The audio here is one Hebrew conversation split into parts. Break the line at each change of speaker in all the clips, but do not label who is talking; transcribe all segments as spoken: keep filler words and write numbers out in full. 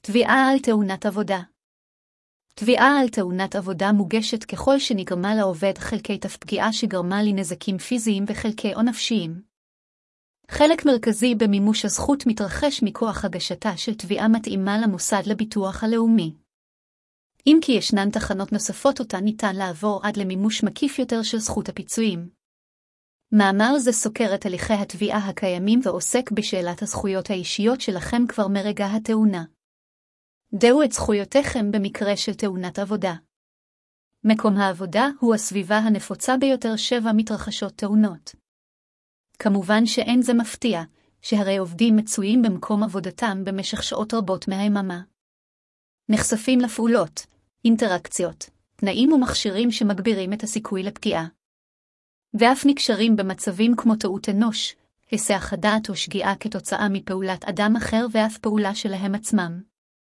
תביעה על תאונת עבודה. תביעה על תאונת עבודה מוגשת ככל שנגרמה לעובד חלקי תפגיעה שגרמה לי נזקים פיזיים וחלקי או נפשיים. חלק מרכזי במימוש הזכות מתרחש מכוח הגשתה של תביעה מתאימה למוסד לביטוח הלאומי. אם כי ישנן תחנות נוספות אותן ניתן לעבור עד למימוש מקיף יותר של זכות הפיצויים. מאמר זה סוקר את הליכי התביעה הקיימים ועוסק בשאלת הזכויות האישיות שלכם כבר מרגע התאונה. דעו את זכויותיכם במקרה של תאונת עבודה. מקום העבודה הוא הסביבה הנפוצה ביותר שבה מתרחשות תאונות. כמובן שאין זה מפתיע, שהרי עובדים מצויים במקום עבודתם במשך שעות רבות מהיממה. נחשפים לפעולות, אינטראקציות, תנאים ומכשירים שמגבירים את הסיכוי לפגיעה. ואף נקשרים במצבים כמו טעות אנוש, היסח הדעת או שגיאה כתוצאה מפעולת אדם אחר ואף פעולה שלהם עצמם.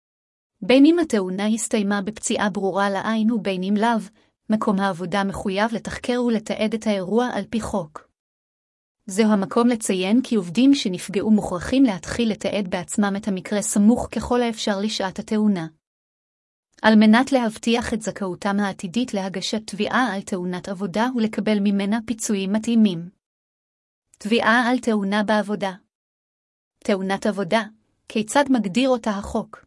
בין אם התאונה הסתיימה בפציעה ברורה לעין ובין אם לאו, מקום העבודה מחויב לתחקר ולתעד את האירוע על פי חוק. זהו המקום לציין כי עובדים שנפגעו מוכרחים להתחיל לתעד בעצמם את המקרה סמוך ככל האפשר לשעת התאונה. על מנת להבטיח את זכאותם העתידית להגשת תביעה על תאונת עבודה ולקבל ממנה פיצויים מתאימים. תביעה על תאונה בעבודה. תאונת עבודה, כיצד מגדיר אותה החוק?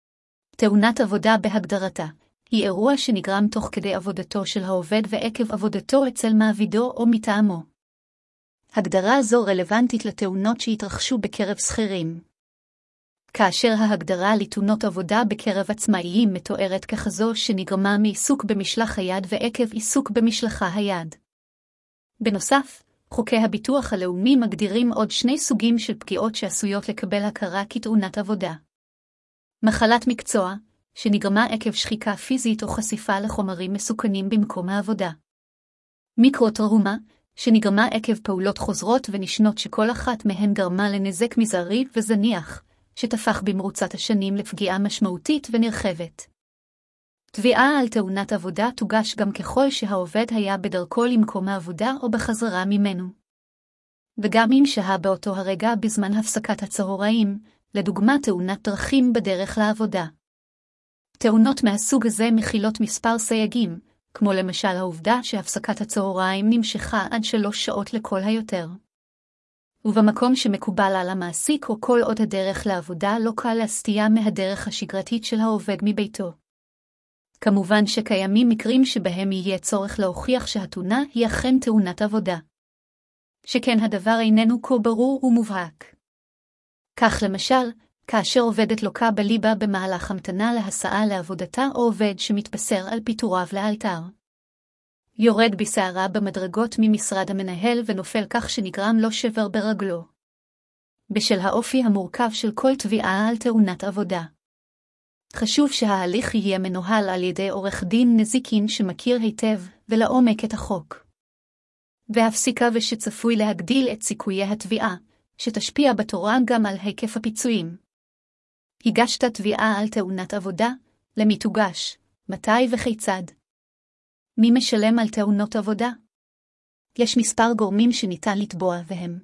תאונת עבודה בהגדרתה, היא אירוע שנגרם תוך כדי עבודתו של העובד ועקב עבודתו אצל מעבידו או מטעמו. הגדרה זו רלוונטית לתאונות שהתרחשו בקרב שכירים. כאשר ההגדרה לתאונות עבודה בקרב עצמאיים מתוארת ככזו שנגרמה מעיסוק במשלח היד ועקב עיסוק במשלחה היד. בנוסף, חוקי הביטוח הלאומי מגדירים עוד שני סוגים של פגיעות שעשויות לקבל הכרה כתאונת עבודה. מחלת מקצוע, שנגרמה עקב שחיקה פיזית או חשיפה לחומרים מסוכנים במקום העבודה. מיקרוטראומה, שנגרמה עקב פעולות חוזרות ונשנות שכל אחת מהן גרמה לנזק מזערי וזניח, שתפח במרוצת השנים לפגיעה משמעותית ונרחבת. תביעה על תאונת עבודה תוגש גם ככל שהעובד היה בדרכו למקום העבודה או בחזרה ממנו. וגם אם שהה באותו הרגע בזמן הפסקת הצהריים, לדוגמה תאונת דרכים בדרך לעבודה. תאונות מהסוג הזה מכילות מספר סייגים, כמו למשל העובדה שהפסקת הצהריים נמשכה עד שלוש שעות לכל היותר. ובמקום שמקובל על המעסיק או כל עוד הדרך לעבודה לא קל להסטייה מהדרך השגרתית של העובד מביתו. כמובן שקיימים מקרים שבהם יהיה צורך להוכיח שהתאונה היא אכן תאונת עבודה. שכן הדבר איננו כה ברור ומובהק. כך למשל, כאשר עובדת לוקה בליבה במהלך המתנה להסעה לעבודתה או עובד שמתבשר על פיטוריו לאלתר. יורד בסערה במדרגות ממשרד המנהל ונופל כך שנגרם לו שבר ברגלו. בשל האופי המורכב של כל תביעה על תאונת עבודה. חשוב שההליך יהיה מנוהל על ידי עורך דין נזיקין שמכיר היטב ולעומק את החוק. והפסיקה ושצפוי להגדיל את סיכויי התביעה, שתשפיע בתורה גם על היקף הפיצויים. הגשת תביעה על תאונת עבודה, למי תוגש, מתי וכיצד. מי משלם על תאונות עבודה? יש מספר גורמים שניתן לתבוע והם.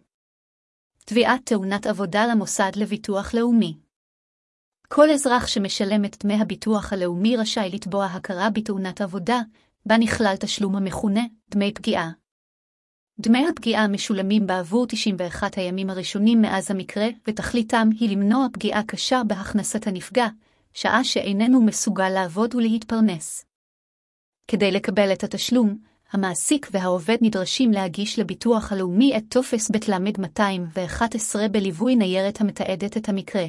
תביעת תאונת עבודה למוסד לביטוח לאומי. כל אזרח שמשלם את דמי הביטוח הלאומי רשאי לתבוע הכרה בתאונת עבודה, בה נכלל תשלום המכונה דמי פגיעה. דמי הפגיעה משולמים בעבור תשעים ואחד הימים הראשונים מאז המקרה, ותכליתם היא למנוע פגיעה קשה בהכנסת הנפגע, שעה שאיננו מסוגל לעבוד ולהתפרנס. כדי לקבל את התשלום, המעסיק והעובד נדרשים להגיש לביטוח הלאומי את טופס בית למד מאתיים ואחת עשרה בליווי ניירת המתעדת את המקרה.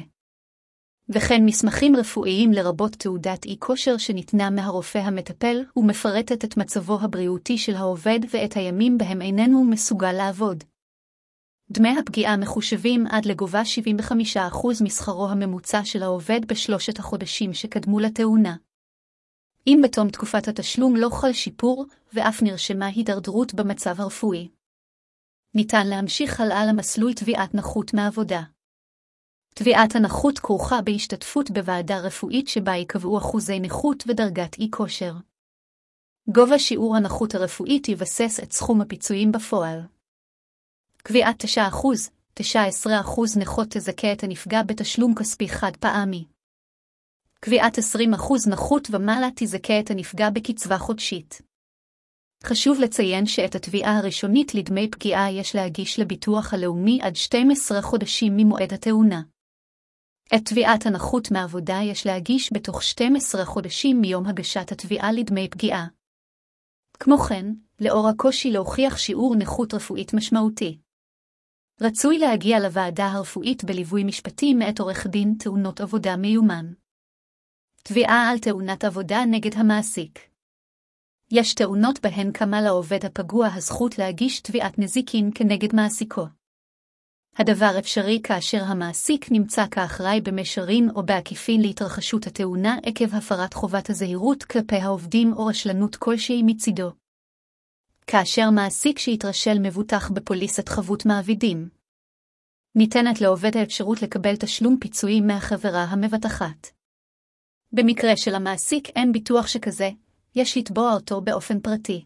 וכן מסמכים רפואיים לרבות תעודת אי כושר שניתנה מהרופא המטפל ומפרטת את מצבו הבריאותי של העובד ואת הימים בהם איננו מסוגל לעבוד. דמי הפגיעה מחושבים עד לגובה שבעים וחמישה אחוז משכרו הממוצע של העובד בשלושת החודשים שקדמו לתאונה. אם בתום תקופת התשלום לא חל שיפור ואף נרשמה הידרדרות במצב הרפואי. ניתן להמשיך הלאה למסלול תביעת נכות מעבודה. תביעת הנכות כרוכה בהשתתפות בוועדה רפואית שבה יקבעו אחוזי נכות ודרגת אי כושר. גובה שיעור הנכות הרפואית יבסס את סכום הפיצויים בפועל. קביעת תשעה אחוז, תשע עשרה אחוז נכות תזכה את הנפגע בתשלום כספי חד פעמי. קביעת עשרים אחוז נכות ומעלה תזכה את הנפגע בקצבה חודשית. חשוב לציין שאת התביעה הראשונית לדמי פגיעה יש להגיש לביטוח הלאומי עד שנים עשר חודשים ממועד התאונה. את תביעת הנכות מעבודה יש להגיש בתוך שנים עשר חודשים מיום הגשת התביעה לדמי פגיעה. כמו כן, לאור הקושי להוכיח שיעור נכות רפואית משמעותי, רצוי להגיע לוועדה הרפואית בליווי משפטי מאת עורך דין תאונות עבודה מיומן. תביעה על תאונת עבודה נגד המעסיק. יש תאונות בהן קמה לעובד הפגוע הזכות להגיש תביעת נזיקין כנגד מעסיקו. הדבר אפשרי כאשר המעסיק נמצא כאחראי במישרין או בעקיפין להתרחשות התאונה עקב הפרת חובת הזהירות כלפי העובדים או רשלנות כלשהי מצידו. כאשר מעסיק שהתרשל מבוטח בפוליסת חבות מעבידים, ניתנת לעובד האפשרות לקבל תשלום פיצויים מהחברה המבטחת. במקרה של המעסיק אין ביטוח שכזה, יש לתבוע אותו באופן פרטי.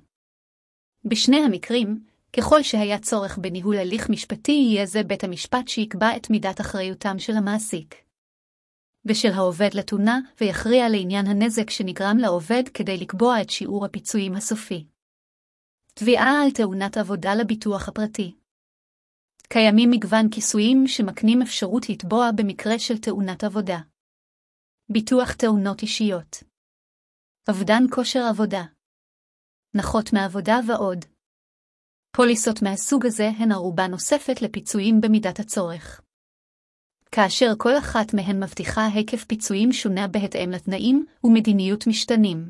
בשני המקרים, ככל שהיה צורך בניהול הליך משפטי, יהיה זה בית המשפט שיקבע את מידת אחריותם של המעסיק ושל העובד לתאונה, ויכריע לעניין הנזק שנגרם לעובד כדי לקבוע את שיעור הפיצויים הסופי. תביעה על תאונת עבודה לביטוח הפרטי. קיימים מגוון כיסויים שמקנים אפשרות לתבוע במקרה של תאונת עבודה. ביטוח תאונות אישיות, אובדן כושר עבודה, נכות מעבודה ועוד. פוליסות מהסוג הזה הן ערובה נוספת לפיצויים במידת הצורך, כאשר כל אחת מהן מבטיחה היקף פיצויים שונה בהתאם לתנאים ומדיניות משתנים.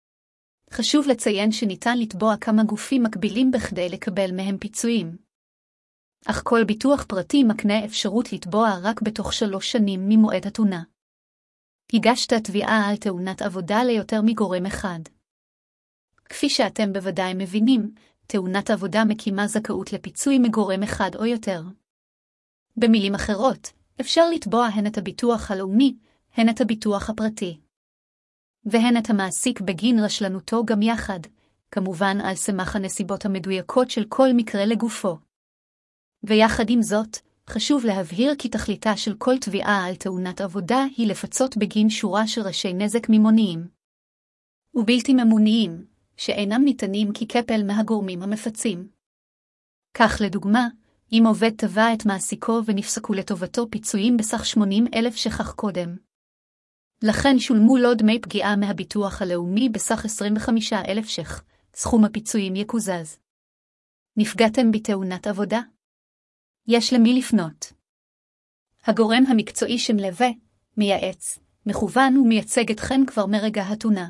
חשוב לציין שניתן לתבוע כמה גופים מקבילים בכדי לקבל מהם פיצויים. אך כל ביטוח פרטי מקנה אפשרות לתבוע רק בתוך שלוש שנים ממועד התאונה. הגשת תביעה על תאונת עבודה ליותר מגורם אחד. כפי שאתם בוודאי מבינים, תאונת עבודה מקימה זכאות לפיצוי מגורם אחד או יותר. במילים אחרות, אפשר לתבוע הן את הביטוח הלאומי, הן את הביטוח הפרטי, והן את המעסיק בגין רשלנותו גם יחד, כמובן על סמך הנסיבות המדויקות של כל מקרה לגופו. ויחד עם זאת, חשוב להבהיר כי תכליתה של כל תביעה על תאונת עבודה היא לפצות בגין שורה של ראשי נזק ממוניים ובלתי ממוניים, שאינם ניתנים ככפל מהגורמים המפצים. כך לדוגמה, אם עובד תבע את מעסיקו ונפסקו לטובתו פיצויים בסך שמונים אלף ש"ח קודם, לכן שולמו לו דמי פגיעה מהביטוח הלאומי בסך עשרים וחמישה אלף ש"ח, סכום הפיצויים יקוזז. נפגעתם בתאונת עבודה? יש למי לפנות. הגורם המקצועי שמלווה, מייעץ, מכוון ומייצג אתכם כבר מרגע התאונה.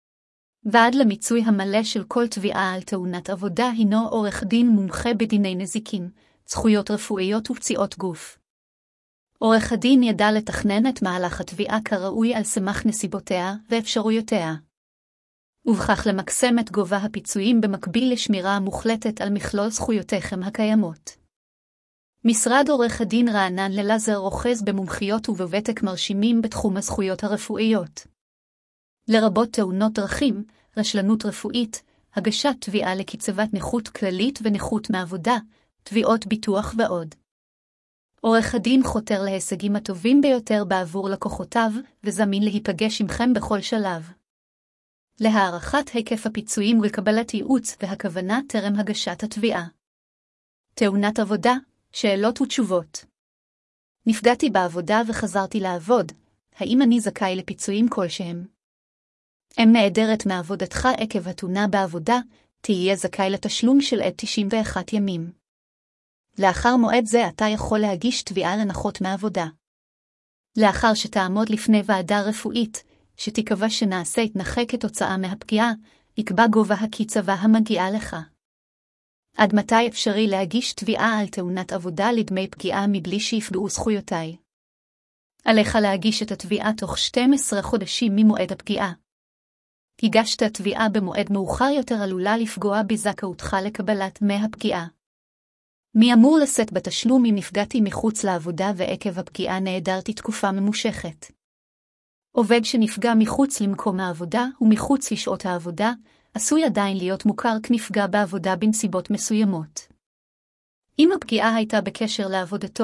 ועד למיצוי המלא של כל תביעה על תאונת עבודה הינו עורך דין מומחה בדיני נזיקין, זכויות רפואיות ופציעות גוף. עורך הדין ידע לתכנן את מהלך התביעה כראוי על סמך נסיבותיה ואפשרויותיה, ובכך למקסם את גובה הפיצויים במקביל לשמירה המוחלטת על מכלול זכויותיכם הקיימות. משרד עורך הדין רענן ללזר רוכז במומחיות ובוותק מרשימים בתחום הזכויות הרפואיות, לרבות תאונות דרכים, רשלנות רפואית, הגשת תביעה לקצבת נכות כללית ונכות מעבודה, תביעות ביטוח ועוד. עורך הדין חותר להישגים הטובים ביותר בעבור לקוחותיו, וזמין להיפגש עמכם בכל שלב. להערכת היקף הפיצויים ולקבלת ייעוץ והכוונה טרם הגשת התביעה. תאונת עבודה, שאלות ותשובות. נפגעתי בעבודה וחזרתי לעבוד, האם אני זכאי לפיצויים כלשהם? אם נעדרת מעבודתך עקב התאונה בעבודה, תהיה זכאי לתשלום של עד תשעים ואחד ימים. לאחר מועד זה אתה יכול להגיש תביעה לנכות מעבודה. לאחר שתעמוד לפני ועדה רפואית, שתקבע שנעשה התנכה כתוצאה מהפגיעה, יקבע גובה הקצבה המגיעה לך. עד מתי אפשרי להגיש תביעה על תאונת עבודה לדמי פגיעה מבלי שיפגעו זכויותיי? עליך להגיש את התביעה תוך שנים עשר חודשים ממועד הפגיעה. הגשת תביעה במועד מאוחר יותר עלולה לפגוע בזכאותך לקבלת דמי הפגיעה. מי אמור לשאת בתשלום אם נפגעתי מחוץ לעבודה ועקב הפגיעה נעדרתי תקופה ממושכת? עובד שנפגע מחוץ למקום העבודה ומחוץ לשעות העבודה, עשוי עדיין להיות מוכר כנפגע בעבודה בנסיבות מסוימות. אם הפגיעה הייתה בקשר לעבודתו,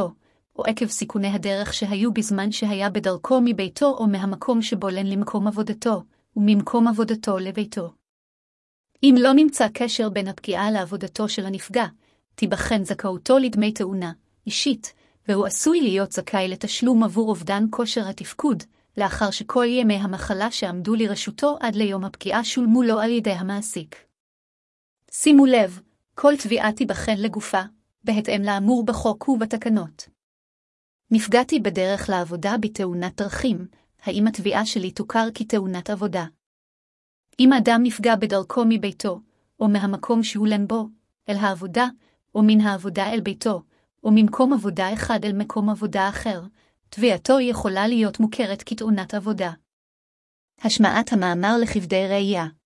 או עקב סיכוני הדרך שהיו בזמן שהיה בדרכו מביתו או מהמקום שבו לן למקום עבודתו, וממקום עבודתו לביתו. אם לא נמצא קשר בין הפגיעה לעבודתו של הנפגע, תיבחן זכאותו לדמי תאונה אישית, והוא עשוי להיות זכאי לתשלום עבור אובדן כושר התפקוד, לאחר שכל ימי המחלה שעמדו לרשותו עד ליום הפגיעה שולמו לו על ידי המעסיק. שימו לב, כל תביעה תיבחן לגופה, בהתאם לאמור בחוק ובתקנות. נפגעתי בדרך לעבודה בתאונת דרכים, האם התביעה שלי תוכר כתאונת עבודה? אם אדם נפגע בדרכו מביתו, או מהמקום שהוא לן בו, אל העבודה, או מן העבודה אל ביתו, או ממקום עבודה אחד אל מקום עבודה אחר, תביעתו יכולה להיות מוכרת כתאונת עבודה. השמעת המאמר לכבדי ראייה.